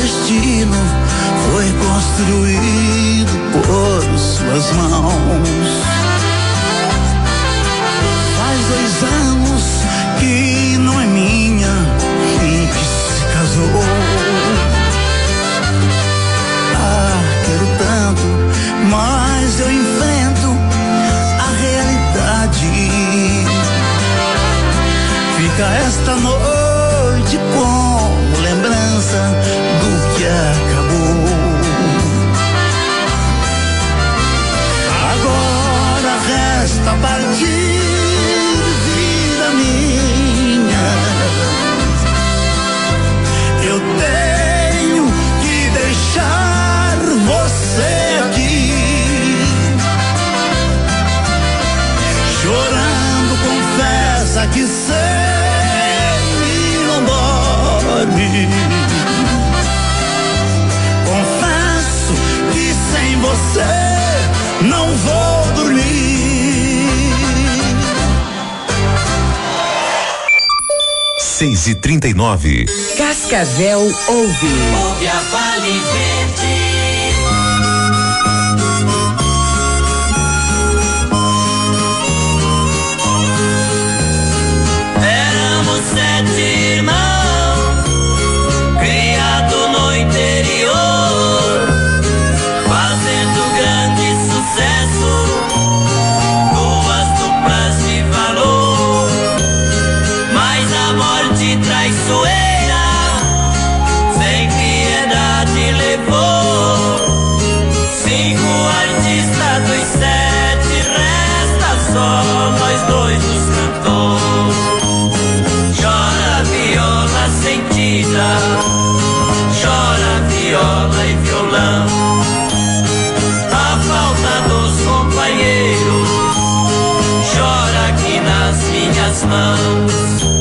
destino foi construído por suas mãos. Faz 2 anos que não é minha quem que se casou. Ah, quero tanto, mas eu enfrento a realidade. Fica esta noite como lembrança do que acabou. Agora resta partir, vida minha. Eu tenho que deixar você aqui, chorando, confessa que sem mim não dorme. Confesso que sem você não vou dormir. 6h39. Cascavel ouve. Ouve a Vale Verde. Éramos 7 irmãos, criados no interior, fazendo grande sucesso, 2 duplas de valor. Mas a morte traiçoeira, sem piedade, levou 5 artistas dos 7, resta só nós 2 nos cantores. Chora viola sentida, chora viola e violão, a falta dos companheiros, chora aqui nas minhas mãos.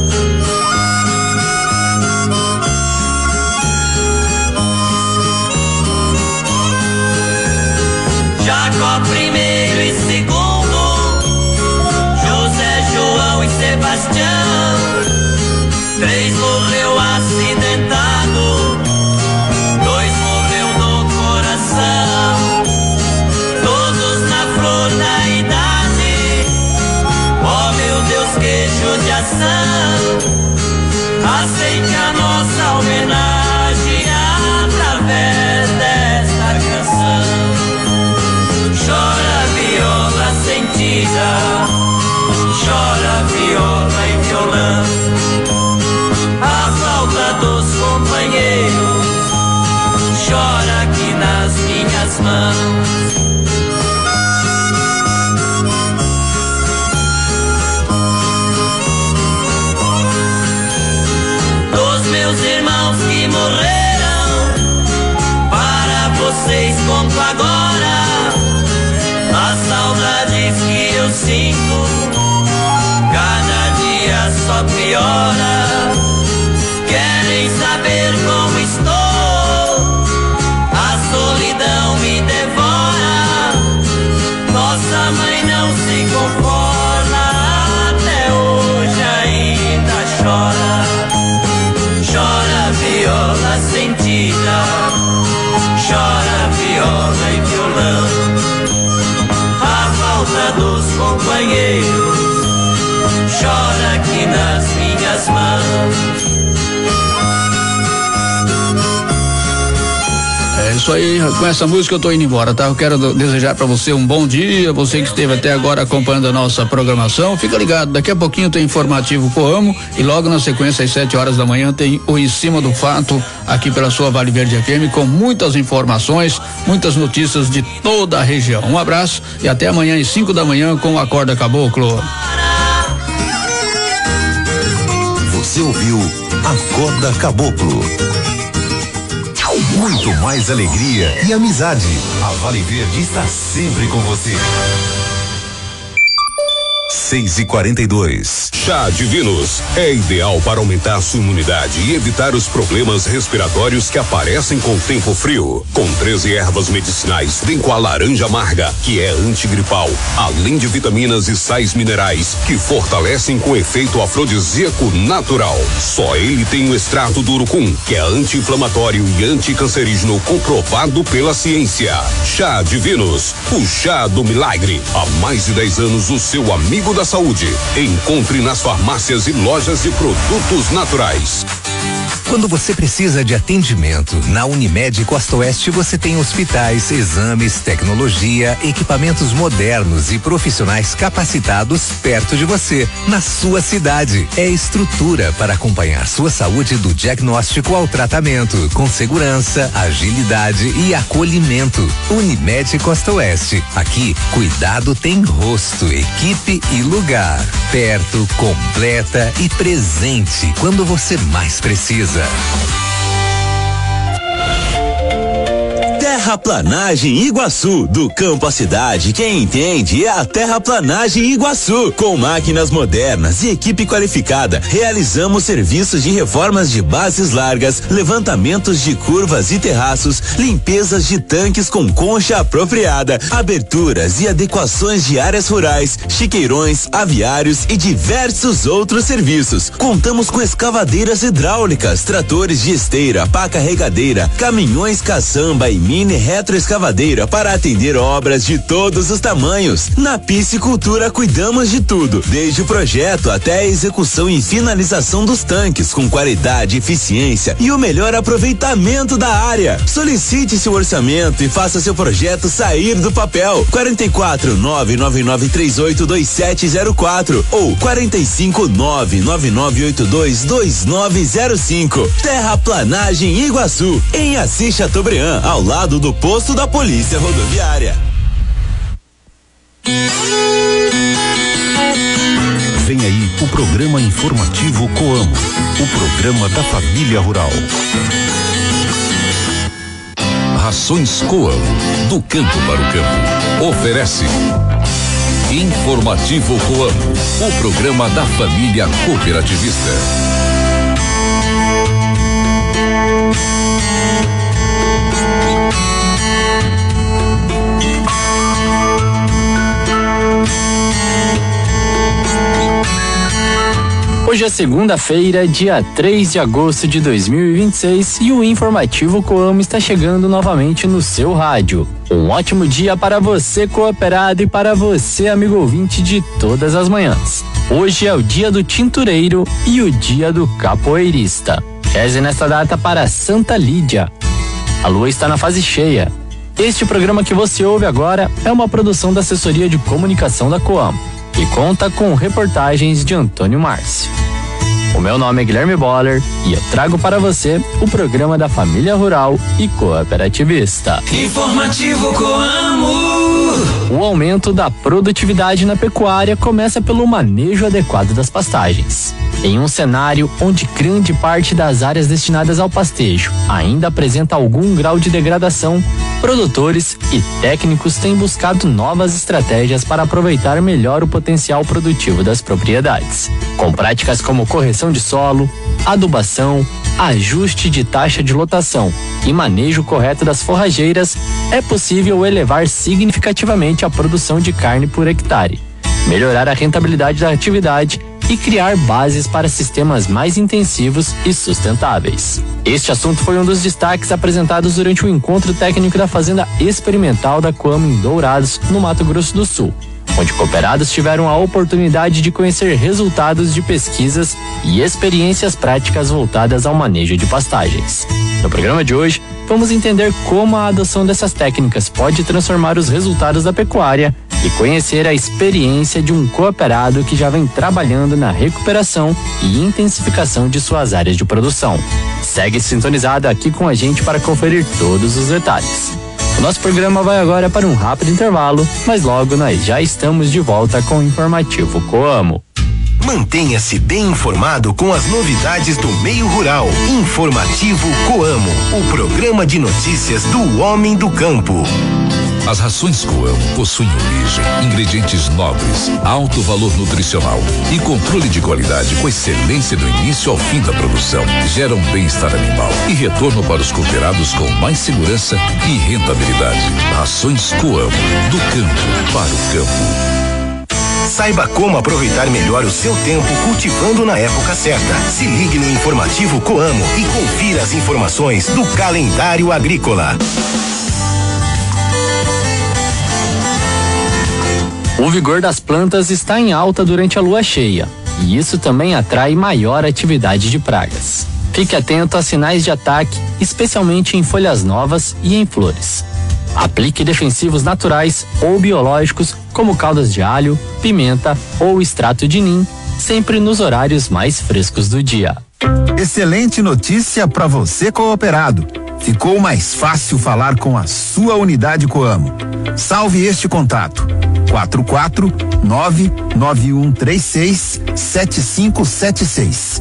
Jacó primeiro e segundo, José, João e Sebastião, 3 morreu acidentado, 2 morreu no coração, todos na flor da idade. Oh meu Deus, que judiação, aceite a nossa homenagem através desta canção. Chora viola sentida, chora viola e violão, a falta dos companheiros, chora aqui nas minhas mãos. Dos meus irmãos que morreram, para vocês conto agora as saudades que eu sinto, cada dia só piora. Querem saber como estou, a solidão me devora. Nossa mãe não se conforma, até hoje ainda chora. Chora viola sentida, chora viola e violão, dos companheiros, chora aqui nas minhas mãos. É isso aí, com essa música eu tô indo embora, tá? Eu quero desejar pra você um bom dia, você que esteve até agora acompanhando a nossa programação, fica ligado, daqui a pouquinho tem informativo Coamo e logo na sequência às 7 horas da manhã tem o Em Cima do Fato aqui pela sua Vale Verde FM com muitas informações, muitas notícias de toda a região. Um abraço e até amanhã às 5 da manhã com o Acorda Caboclo. Você ouviu Acorda Caboclo. Muito mais alegria e amizade. A Vale Verde está sempre com você. 6:42. Chá Divinos é ideal para aumentar sua imunidade e evitar os problemas respiratórios que aparecem com o tempo frio. Com 13 ervas medicinais, vem com a laranja amarga, que é antigripal, além de vitaminas e sais minerais que fortalecem com efeito afrodisíaco natural. Só ele tem o extrato do urucum, que é anti-inflamatório e anticancerígeno comprovado pela ciência. Chá Divinos, o chá do milagre. Há mais de 10 anos, o seu amigo da saúde. Encontre nas farmácias e lojas de produtos naturais. Quando você precisa de atendimento, na Unimed Costa Oeste você tem hospitais, exames, tecnologia, equipamentos modernos e profissionais capacitados perto de você, na sua cidade. É estrutura para acompanhar sua saúde do diagnóstico ao tratamento, com segurança, agilidade e acolhimento. Unimed Costa Oeste. Aqui, cuidado tem rosto, equipe e lugar. Perto, completa e presente quando você mais precisa. Terraplanagem Iguaçu, do campo à cidade, quem entende é a Terraplanagem Iguaçu. Com máquinas modernas e equipe qualificada, realizamos serviços de reformas de bases largas, levantamentos de curvas e terraços, limpezas de tanques com concha apropriada, aberturas e adequações de áreas rurais, chiqueirões, aviários e diversos outros serviços. Contamos com escavadeiras hidráulicas, tratores de esteira, pá carregadeira, caminhões caçamba e mini retroescavadeira para atender obras de todos os tamanhos. Na piscicultura cuidamos de tudo, desde o projeto até a execução e finalização dos tanques, com qualidade, eficiência e o melhor aproveitamento da área. Solicite seu orçamento e faça seu projeto sair do papel. 44-999382704 ou 45-999822905. Terraplanagem Iguaçu, em Assis Chateaubriand, ao lado do posto da Polícia Rodoviária. Vem aí o programa informativo Coamo, o programa da família rural. Rações Coamo, do campo para o campo. Oferece Informativo Coamo, o programa da família cooperativista. Hoje é segunda-feira, dia 3 de agosto de 2026 e o Informativo Coamo está chegando novamente no seu rádio. Um ótimo dia para você, cooperado, e para você, amigo ouvinte de todas as manhãs. Hoje é o dia do tintureiro e o dia do capoeirista. Reze nesta data para Santa Lídia. A lua está na fase cheia. Este programa que você ouve agora é uma produção da Assessoria de Comunicação da Coamo e conta com reportagens de Antônio Márcio. O meu nome é Guilherme Boller e eu trago para você o programa da família rural e cooperativista. Informativo Coamo. O aumento da produtividade na pecuária começa pelo manejo adequado das pastagens. Em um cenário onde grande parte das áreas destinadas ao pastejo ainda apresenta algum grau de degradação, produtores e técnicos têm buscado novas estratégias para aproveitar melhor o potencial produtivo das propriedades. Com práticas como correção de solo, adubação, ajuste de taxa de lotação e manejo correto das forrageiras, é possível elevar significativamente a produção de carne por hectare, melhorar a rentabilidade da atividade e criar bases para sistemas mais intensivos e sustentáveis. Este assunto foi um dos destaques apresentados durante o encontro técnico da Fazenda Experimental da Coamo em Dourados, no Mato Grosso do Sul, onde cooperados tiveram a oportunidade de conhecer resultados de pesquisas e experiências práticas voltadas ao manejo de pastagens. No programa de hoje, vamos entender como a adoção dessas técnicas pode transformar os resultados da pecuária e conhecer a experiência de um cooperado que já vem trabalhando na recuperação e intensificação de suas áreas de produção. Segue sintonizado aqui com a gente para conferir todos os detalhes. O nosso programa vai agora para um rápido intervalo, mas logo nós já estamos de volta com o Informativo Coamo. Mantenha-se bem informado com as novidades do meio rural. Informativo Coamo, o programa de notícias do homem do campo. As rações Coamo possuem origem, ingredientes nobres, alto valor nutricional e controle de qualidade com excelência do início ao fim da produção. Geram bem-estar animal e retorno para os cooperados com mais segurança e rentabilidade. Rações Coamo, do campo para o campo. Saiba como aproveitar melhor o seu tempo cultivando na época certa. Se ligue no informativo Coamo e confira as informações do calendário agrícola. O vigor das plantas está em alta durante a lua cheia, e isso também atrai maior atividade de pragas. Fique atento a sinais de ataque, especialmente em folhas novas e em flores. Aplique defensivos naturais ou biológicos, como caldas de alho, pimenta ou extrato de nim, sempre nos horários mais frescos do dia. Excelente notícia para você cooperado. Ficou mais fácil falar com a sua unidade Coamo. Salve este contato: 44991367576.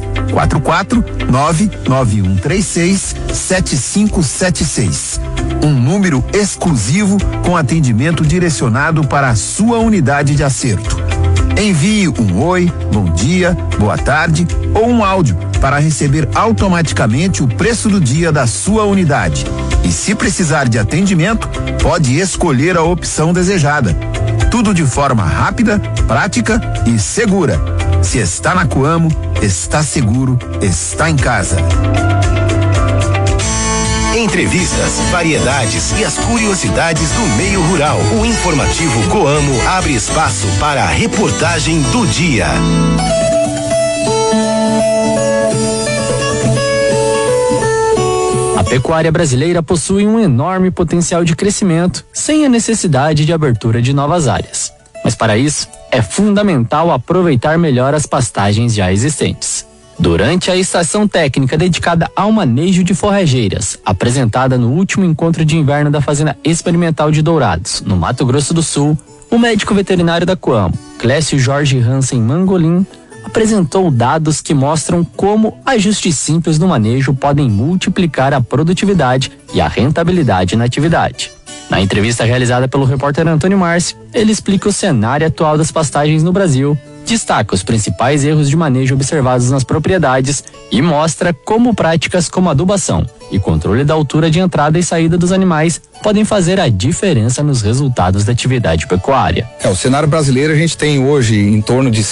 44991367576. Um número exclusivo com atendimento direcionado para a sua unidade de acerto. Envie um oi, bom dia, boa tarde ou um áudio para receber automaticamente o preço do dia da sua unidade. E se precisar de atendimento, pode escolher a opção desejada. Tudo de forma rápida, prática e segura. Se está na Coamo, está seguro, está em casa. Entrevistas, variedades e as curiosidades do meio rural. O informativo Coamo abre espaço para a reportagem do dia. A pecuária brasileira possui um enorme potencial de crescimento, sem a necessidade de abertura de novas áreas. Mas para isso, é fundamental aproveitar melhor as pastagens já existentes. Durante a estação técnica dedicada ao manejo de forrageiras, apresentada no último encontro de inverno da Fazenda Experimental de Dourados, no Mato Grosso do Sul, o médico veterinário da Coamo, Clécio Jorge Hansen Mangolin, apresentou dados que mostram como ajustes simples no manejo podem multiplicar a produtividade e a rentabilidade na atividade. Na entrevista realizada pelo repórter Antônio Márcio, ele explica o cenário atual das pastagens no Brasil, destaca os principais erros de manejo observados nas propriedades e mostra como práticas como adubação e controle da altura de entrada e saída dos animais podem fazer a diferença nos resultados da atividade pecuária. O cenário brasileiro, a gente tem hoje em torno de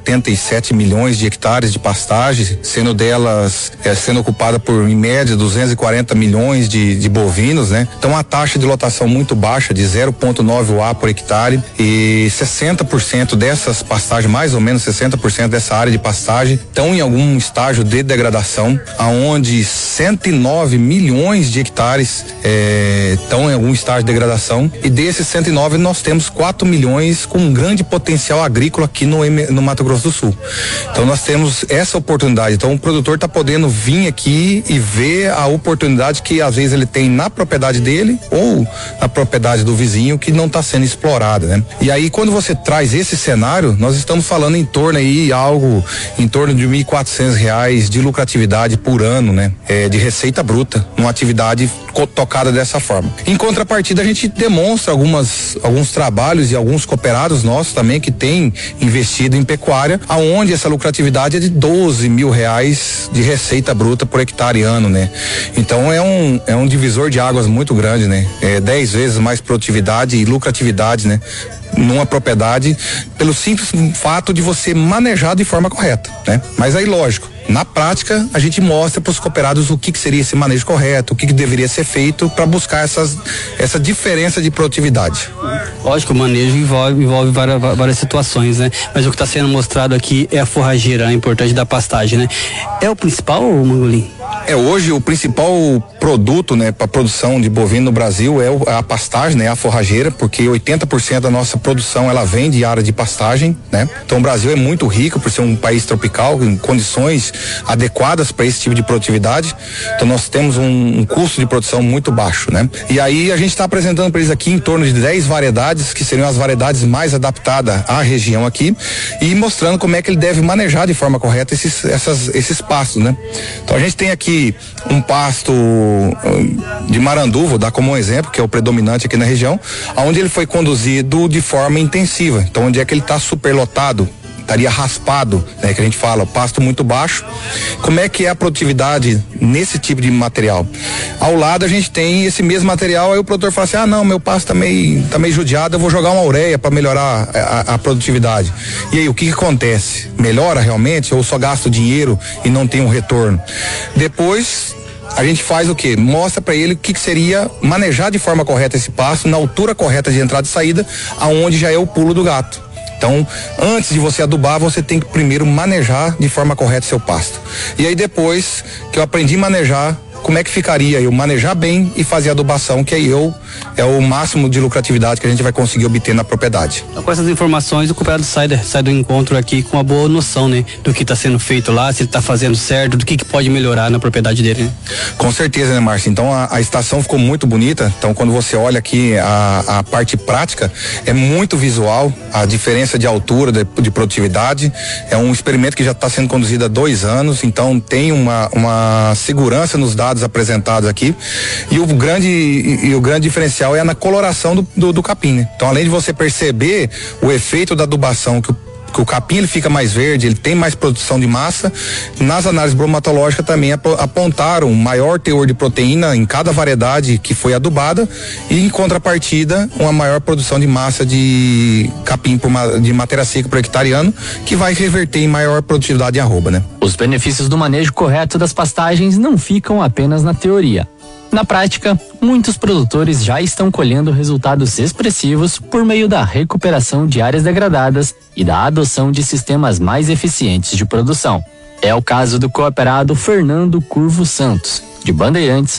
177 milhões de hectares de pastagem, sendo delas sendo ocupada por em média 240 milhões de bovinos, né? Então a taxa de lotação muito baixa, de 0,9 UA por hectare, e 60% dessas pastagens, mais ou menos 60% dessa área de pastagem estão em algum estágio de degradação, aonde 109 milhões de hectares estão em algum estágio de degradação, e desses 109 nós temos 4 milhões com um grande potencial agrícola aqui no Mato Grosso do Sul. Então nós temos essa oportunidade. Então o produtor está podendo vir aqui e ver a oportunidade que às vezes ele tem na propriedade dele ou na propriedade do vizinho que não está sendo explorada, né? E aí quando você traz esse cenário, nós estamos falando em torno aí algo em torno de R$1.400 de lucratividade por ano, né? De receita bruta, numa atividade tocada dessa forma. Em contrapartida, a gente demonstra alguns trabalhos e alguns cooperados nossos também que têm investido em pecuária, aonde essa lucratividade é de R$12 mil de receita bruta por hectare ano, né? Então é um divisor de águas muito grande, né? 10 vezes mais produtividade e lucratividade, né? Numa propriedade, pelo simples fato de você manejar de forma correta, né? Mas aí, lógico, na prática, a gente mostra para os cooperados o que seria esse manejo correto, o que deveria ser feito para buscar essa diferença de produtividade. Lógico, o manejo envolve várias situações, né? Mas o que está sendo mostrado aqui é a forrageira, a importância da pastagem, né? É o principal, Mangolin? Hoje o principal produto, né, para produção de bovino no Brasil é a pastagem, né, a forrageira, porque 80% da nossa produção ela vem de área de pastagem, né? Então o Brasil é muito rico por ser um país tropical, em condições adequadas para esse tipo de produtividade. Então nós temos um custo de produção muito baixo, né? E aí a gente está apresentando para eles aqui em torno de 10 variedades, que seriam as variedades mais adaptadas à região aqui, e mostrando como é que ele deve manejar de forma correta esses pastos, né? Então a gente tem aqui um pasto de Marandu, vou dar como um exemplo, que é o predominante aqui na região, onde ele foi conduzido de forma intensiva. Então, onde é que ele está superlotado, estaria raspado, né, que a gente fala, pasto muito baixo. Como é que é a produtividade nesse tipo de material? Ao lado a gente tem esse mesmo material, aí o produtor fala assim: não, meu pasto tá meio judiado, eu vou jogar uma ureia para melhorar a produtividade. E aí, o que acontece? Melhora realmente ou só gasto dinheiro e não tem um retorno? Depois a gente faz o quê? Mostra para ele o que seria manejar de forma correta esse pasto, na altura correta de entrada e saída, aonde já é o pulo do gato. Então, antes de você adubar, você tem que primeiro manejar de forma correta seu pasto. E aí depois que eu aprendi a manejar, como é que ficaria eu manejar bem e fazer a adubação, que aí é o máximo de lucratividade que a gente vai conseguir obter na propriedade. Com essas informações, o cooperado sai do encontro aqui com uma boa noção, né, do que está sendo feito lá, se ele está fazendo certo, do que pode melhorar na propriedade dele, né? Com certeza, né, Márcio? Então a estação ficou muito bonita. Então, quando você olha aqui a parte prática, é muito visual a diferença de altura, de produtividade. É um experimento que já está sendo conduzido há 2 anos, então tem uma segurança nos dados apresentados aqui, e o grande diferencial é na coloração do capim, né? Então, além de você perceber o efeito da adubação, que o capim ele fica mais verde, ele tem mais produção de massa, nas análises bromatológicas também apontaram maior teor de proteína em cada variedade que foi adubada, e em contrapartida uma maior produção de massa de capim de matéria seca por hectare ano, que vai reverter em maior produtividade em arroba, né? Os benefícios do manejo correto das pastagens não ficam apenas na teoria. Na prática, muitos produtores já estão colhendo resultados expressivos por meio da recuperação de áreas degradadas e da adoção de sistemas mais eficientes de produção. É o caso do cooperado Fernando Curvo Santos, de Bandeirantes,